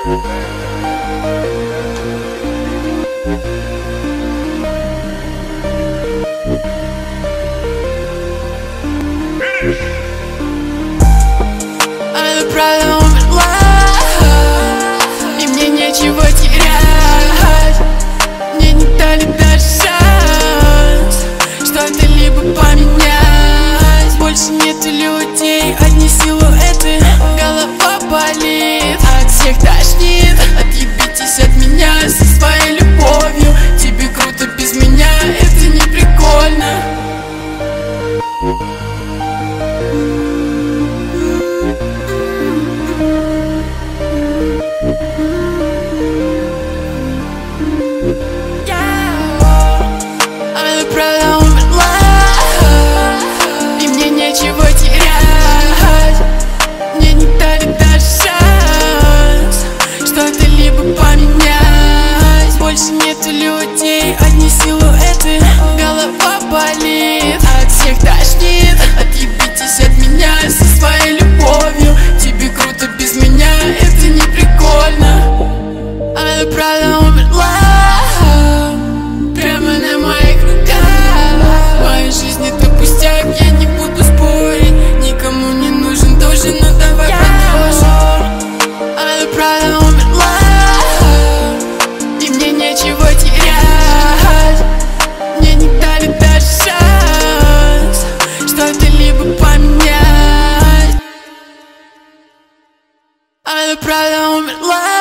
Она правда умерла, и мне нечего терять. Мне не дали даже шанс что-то-либо поменять. Больше нету людей, одни силуэты. Голова болит, от всех тошнит. Отъебитесь от меня со своей любовью. Тебе круто без меня, это не прикольно. Она правда умерла, и мне нечего терять. Мне не дали даже шанс что-то-либо поменять. Больше нету людей, одни силуэты. Голова болит, от всех тошнит. Отъебитесь от меня со своей любовью. Тебе круто без меня, это не прикольно. Она правда умерла прямо на моих руках. Моя жизнь это пустяк, я не буду спорить. Никому не нужен тоже, но давай продолжим. Она правда умерла, и мне нечего терять. Мне не дали даже шанс что-то-либо поменять. Она правда умерла.